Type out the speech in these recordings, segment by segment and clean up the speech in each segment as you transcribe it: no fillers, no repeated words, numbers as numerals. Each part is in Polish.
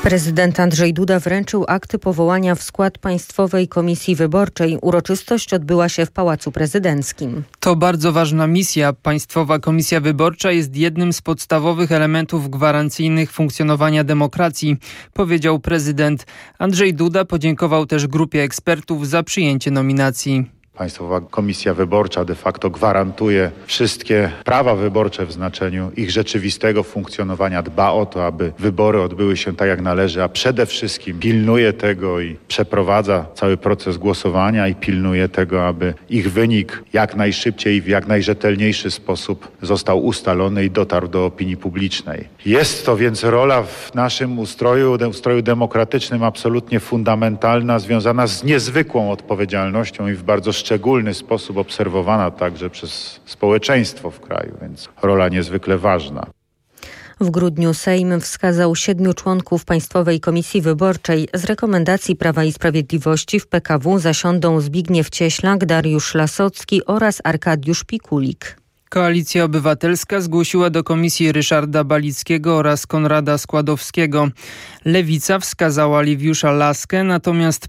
Prezydent Andrzej Duda wręczył akty powołania w skład Państwowej Komisji Wyborczej. Uroczystość odbyła się w Pałacu Prezydenckim. To bardzo ważna misja. Państwowa Komisja Wyborcza jest jednym z podstawowych elementów gwarancyjnych funkcjonowania demokracji, powiedział prezydent. Andrzej Duda podziękował też grupie ekspertów za przyjęcie nominacji. Państwowa Komisja Wyborcza de facto gwarantuje wszystkie prawa wyborcze w znaczeniu ich rzeczywistego funkcjonowania, dba o to, aby wybory odbyły się tak jak należy, a przede wszystkim pilnuje tego i przeprowadza cały proces głosowania i pilnuje tego, aby ich wynik jak najszybciej i w jak najrzetelniejszy sposób został ustalony i dotarł do opinii publicznej. Jest to więc rola w naszym ustroju demokratycznym absolutnie fundamentalna, związana z niezwykłą odpowiedzialnością i w bardzo szczególny sposób obserwowana także przez społeczeństwo w kraju, więc rola niezwykle ważna. W grudniu Sejm wskazał 7 członków Państwowej Komisji Wyborczej. Z rekomendacji Prawa i Sprawiedliwości w PKW zasiądą Zbigniew Cieślak, Dariusz Lasocki oraz Arkadiusz Pikulik. Koalicja Obywatelska zgłosiła do komisji Ryszarda Balickiego oraz Konrada Składowskiego. Lewica wskazała Liwiusza Laskę, natomiast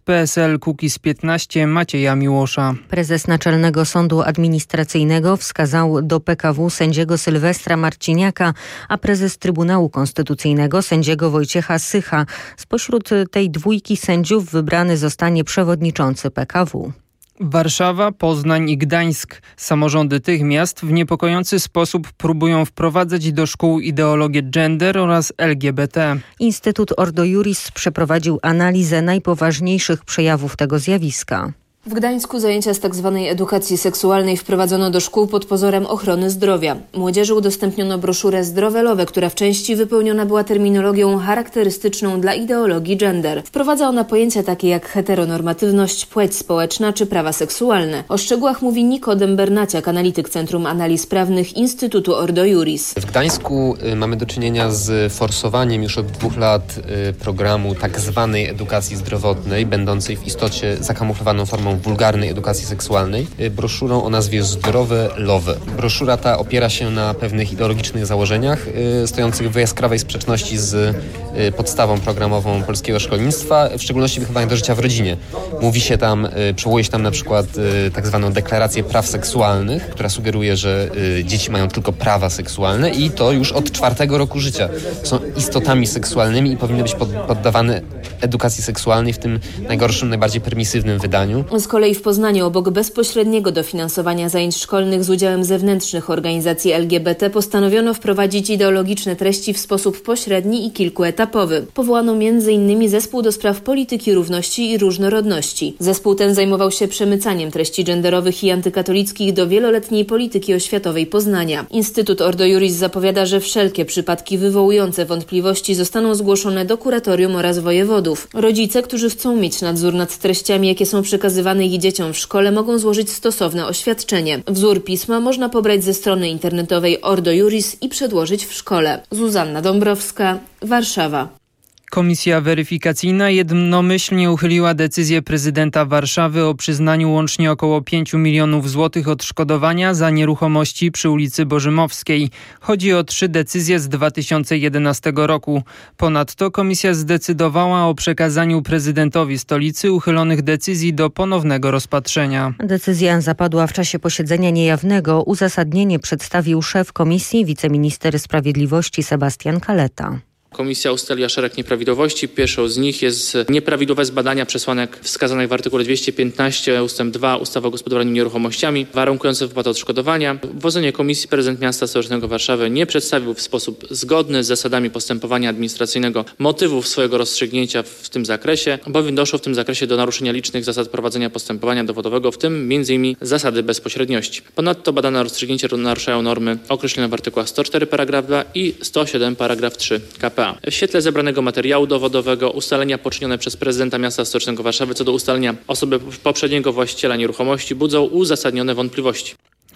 PSL-Kukiz15 Macieja Miłosza. Prezes Naczelnego Sądu Administracyjnego wskazał do PKW sędziego Sylwestra Marciniaka, a prezes Trybunału Konstytucyjnego sędziego Wojciecha Sycha. Spośród tej dwójki sędziów wybrany zostanie przewodniczący PKW. Warszawa, Poznań i Gdańsk. Samorządy tych miast w niepokojący sposób próbują wprowadzać do szkół ideologię gender oraz LGBT. Instytut Ordo Iuris przeprowadził analizę najpoważniejszych przejawów tego zjawiska. W Gdańsku zajęcia z tzw. edukacji seksualnej wprowadzono do szkół pod pozorem ochrony zdrowia. Młodzieży udostępniono broszurę Zdrowe Love, która w części wypełniona była terminologią charakterystyczną dla ideologii gender. Wprowadza ona pojęcia takie jak heteronormatywność, płeć społeczna czy prawa seksualne. O szczegółach mówi Nikodem Bernaciak, analityk Centrum Analiz Prawnych Instytutu Ordo Iuris. W Gdańsku mamy do czynienia z forsowaniem już od 2 lat programu tzw. edukacji zdrowotnej, będącej w istocie zakamuflowaną formą wulgarnej edukacji seksualnej, broszurą o nazwie Zdrowe Love. Broszura ta opiera się na pewnych ideologicznych założeniach stojących w jaskrawej sprzeczności z podstawą programową polskiego szkolnictwa, w szczególności wychowania do życia w rodzinie. Mówi się tam, przywołuje się tam na przykład tak zwaną deklarację praw seksualnych, która sugeruje, że dzieci mają tylko prawa seksualne i to już od 4 roku życia. Są istotami seksualnymi i powinny być poddawane edukacji seksualnej w tym najgorszym, najbardziej permisywnym wydaniu. Z kolei w Poznaniu obok bezpośredniego dofinansowania zajęć szkolnych z udziałem zewnętrznych organizacji LGBT postanowiono wprowadzić ideologiczne treści w sposób pośredni i kilkuetapowy. Powołano m.in. Zespół do spraw polityki równości i różnorodności. Zespół ten zajmował się przemycaniem treści genderowych i antykatolickich do wieloletniej polityki oświatowej Poznania. Instytut Ordo Iuris zapowiada, że wszelkie przypadki wywołujące wątpliwości zostaną zgłoszone do kuratorium oraz wojewodów. Rodzice, którzy chcą mieć nadzór nad treściami, jakie są przekazywane ich dzieciom w szkole, mogą złożyć stosowne oświadczenie. Wzór pisma można pobrać ze strony internetowej Ordo Iuris i przedłożyć w szkole. Zuzanna Dąbrowska, Warszawa. Komisja weryfikacyjna jednomyślnie uchyliła decyzję prezydenta Warszawy o przyznaniu łącznie około 5 milionów złotych odszkodowania za nieruchomości przy ulicy Bożymowskiej. Chodzi o 3 decyzje z 2011 roku. Ponadto komisja zdecydowała o przekazaniu prezydentowi stolicy uchylonych decyzji do ponownego rozpatrzenia. Decyzja zapadła w czasie posiedzenia niejawnego. Uzasadnienie przedstawił szef komisji, wiceminister sprawiedliwości Sebastian Kaleta. Komisja ustaliła szereg nieprawidłowości. Pierwszą z nich jest nieprawidłowe zbadania przesłanek wskazanych w artykule 215 ust. 2 ustawy o gospodarowaniu nieruchomościami, warunkujące wypłatę odszkodowania. W ocenie komisji prezydent miasta stołecznego Warszawy nie przedstawił w sposób zgodny z zasadami postępowania administracyjnego motywów swojego rozstrzygnięcia w tym zakresie, bowiem doszło w tym zakresie do naruszenia licznych zasad prowadzenia postępowania dowodowego, w tym m.in. zasady bezpośredniości. Ponadto badane rozstrzygnięcia naruszają normy określone w artykułach 104 paragraf 2 i 107 paragraf 3 k.p.a. W świetle zebranego materiału dowodowego ustalenia poczynione przez prezydenta miasta stołecznego Warszawy co do ustalenia osoby poprzedniego właściciela nieruchomości budzą uzasadnione wątpliwości.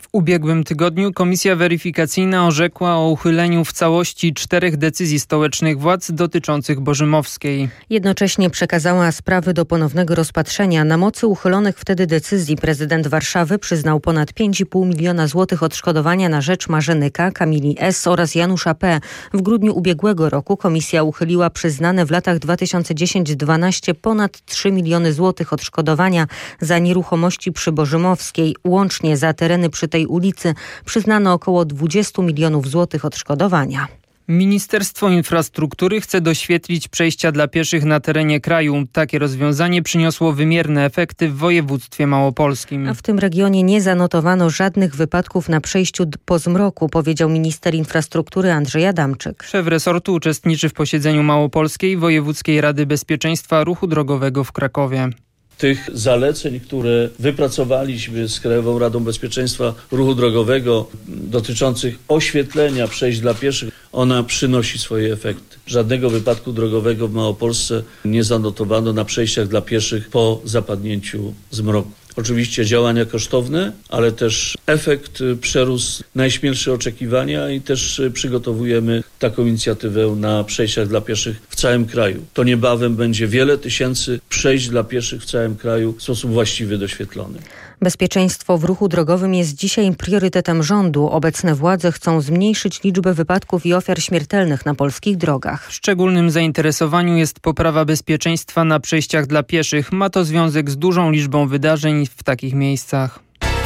ubiegłym tygodniu Komisja Weryfikacyjna orzekła o uchyleniu w całości 4 decyzji stołecznych władz dotyczących Bożymowskiej. Jednocześnie przekazała sprawy do ponownego rozpatrzenia. Na mocy uchylonych wtedy decyzji prezydent Warszawy przyznał ponad 5,5 miliona złotych odszkodowania na rzecz Marzeny K., Kamili S. oraz Janusza P. W grudniu ubiegłego roku komisja uchyliła przyznane w latach 2010-12 ponad 3 miliony złotych odszkodowania za nieruchomości przy Bożymowskiej. Łącznie za tereny przy tej ulicy przyznano około 20 milionów złotych odszkodowania. Ministerstwo Infrastruktury chce doświetlić przejścia dla pieszych na terenie kraju. Takie rozwiązanie przyniosło wymierne efekty w województwie małopolskim. A w tym regionie nie zanotowano żadnych wypadków na przejściu po zmroku, powiedział minister infrastruktury Andrzej Adamczyk. Szef resortu uczestniczy w posiedzeniu Małopolskiej Wojewódzkiej Rady Bezpieczeństwa Ruchu Drogowego w Krakowie. Tych zaleceń, które wypracowaliśmy z Krajową Radą Bezpieczeństwa Ruchu Drogowego dotyczących oświetlenia przejść dla pieszych, ona przynosi swoje efekty. Żadnego wypadku drogowego w Małopolsce nie zanotowano na przejściach dla pieszych po zapadnięciu zmroku. Oczywiście działania kosztowne, ale też efekt przerósł najśmielsze oczekiwania i też przygotowujemy taką inicjatywę na przejściach dla pieszych w całym kraju. To niebawem będzie wiele tysięcy przejść dla pieszych w całym kraju w sposób właściwy doświetlony. Bezpieczeństwo w ruchu drogowym jest dzisiaj priorytetem rządu. Obecne władze chcą zmniejszyć liczbę wypadków i ofiar śmiertelnych na polskich drogach. W szczególnym zainteresowaniu jest poprawa bezpieczeństwa na przejściach dla pieszych. Ma to związek z dużą liczbą wydarzeń w takich miejscach.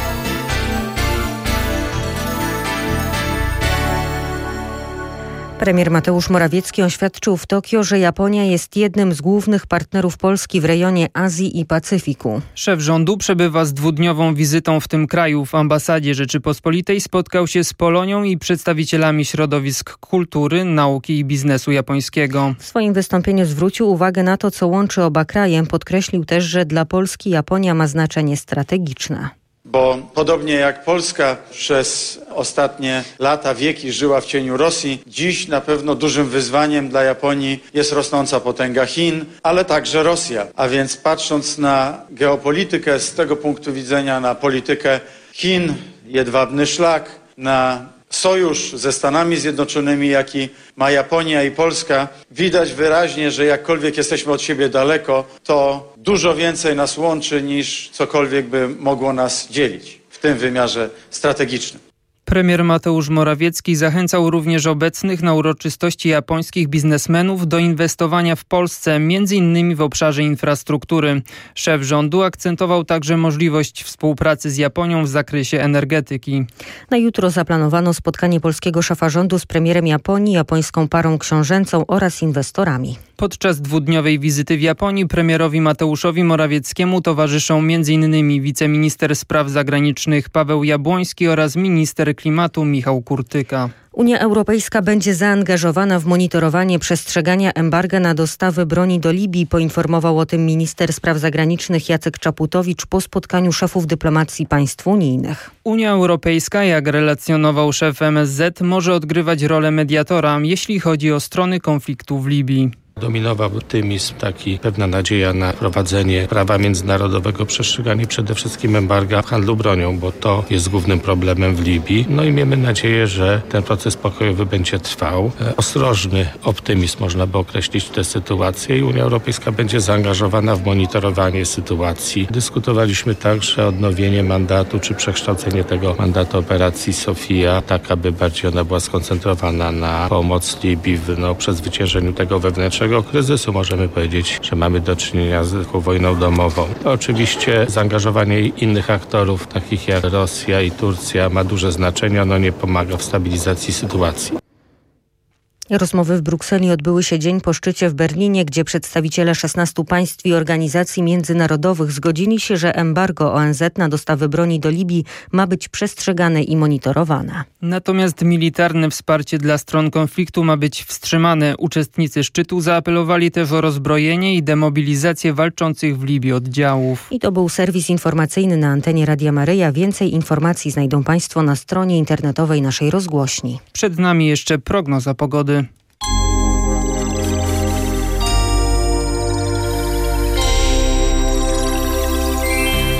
Premier Mateusz Morawiecki oświadczył w Tokio, że Japonia jest jednym z głównych partnerów Polski w rejonie Azji i Pacyfiku. Szef rządu przebywa z 2-dniową wizytą w tym kraju. W ambasadzie Rzeczypospolitej spotkał się z Polonią i przedstawicielami środowisk kultury, nauki i biznesu japońskiego. W swoim wystąpieniu zwrócił uwagę na to, co łączy oba kraje. Podkreślił też, że dla Polski Japonia ma znaczenie strategiczne. Bo podobnie jak Polska przez ostatnie lata, wieki żyła w cieniu Rosji, dziś na pewno dużym wyzwaniem dla Japonii jest rosnąca potęga Chin, ale także Rosja. A więc patrząc na geopolitykę z tego punktu widzenia, na politykę Chin, jedwabny szlak, na sojusz ze Stanami Zjednoczonymi, jaki ma Japonia i Polska, widać wyraźnie, że jakkolwiek jesteśmy od siebie daleko, to dużo więcej nas łączy niż cokolwiek by mogło nas dzielić w tym wymiarze strategicznym. Premier Mateusz Morawiecki zachęcał również obecnych na uroczystości japońskich biznesmenów do inwestowania w Polsce, m.in. w obszarze infrastruktury. Szef rządu akcentował także możliwość współpracy z Japonią w zakresie energetyki. Na jutro zaplanowano spotkanie polskiego szefa rządu z premierem Japonii, japońską parą książęcą oraz inwestorami. Podczas 2-dniowej wizyty w Japonii premierowi Mateuszowi Morawieckiemu towarzyszą m.in. wiceminister spraw zagranicznych Paweł Jabłoński oraz minister klimatu Michał Kurtyka. Unia Europejska będzie zaangażowana w monitorowanie przestrzegania embarga na dostawy broni do Libii, poinformował o tym minister spraw zagranicznych Jacek Czaputowicz po spotkaniu szefów dyplomacji państw unijnych. Unia Europejska, jak relacjonował szef MSZ, może odgrywać rolę mediatora, jeśli chodzi o strony konfliktu w Libii. Dominował optymizm, pewna nadzieja na prowadzenie prawa międzynarodowego, przestrzeganie przede wszystkim embarga w handlu bronią, bo to jest głównym problemem w Libii. No i miejmy nadzieję, że ten proces pokojowy będzie trwał. Ostrożny optymizm można by określić tę sytuację i Unia Europejska będzie zaangażowana w monitorowanie sytuacji. Dyskutowaliśmy także odnowienie mandatu czy przekształcenie tego mandatu operacji Sofia, tak aby bardziej ona była skoncentrowana na pomoc Libii w przezwyciężeniu tego wewnętrznego kryzysu. Możemy powiedzieć, że mamy do czynienia z wojną domową. Oczywiście zaangażowanie innych aktorów, takich jak Rosja i Turcja, ma duże znaczenie. Ono nie pomaga w stabilizacji sytuacji. Rozmowy w Brukseli odbyły się dzień po szczycie w Berlinie, gdzie przedstawiciele 16 państw i organizacji międzynarodowych zgodzili się, że embargo ONZ na dostawy broni do Libii ma być przestrzegane i monitorowane. Natomiast militarne wsparcie dla stron konfliktu ma być wstrzymane. Uczestnicy szczytu zaapelowali też o rozbrojenie i demobilizację walczących w Libii oddziałów. I to był serwis informacyjny na antenie Radia Maryja. Więcej informacji znajdą Państwo na stronie internetowej naszej rozgłośni. Przed nami jeszcze prognoza pogody.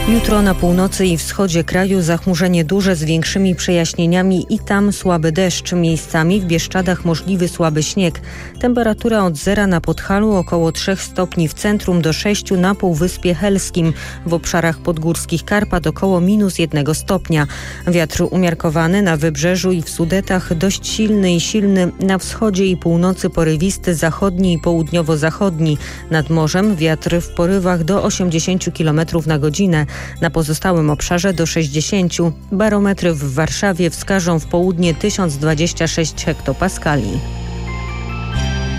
Jutro na północy i wschodzie kraju zachmurzenie duże z większymi przejaśnieniami i tam słaby deszcz. Miejscami w Bieszczadach możliwy słaby śnieg. Temperatura od 0 na Podhalu, około 3 stopni w centrum do 6 na Półwyspie Helskim. W obszarach podgórskich Karpat około -1 stopnia. Wiatr umiarkowany na wybrzeżu i w Sudetach, dość silny i silny na wschodzie i północy, porywisty zachodni i południowo-zachodni. Nad morzem wiatr w porywach do 80 km na godzinę. Na pozostałym obszarze do 60. Barometry w Warszawie wskażą w południe 1026 hektopaskali.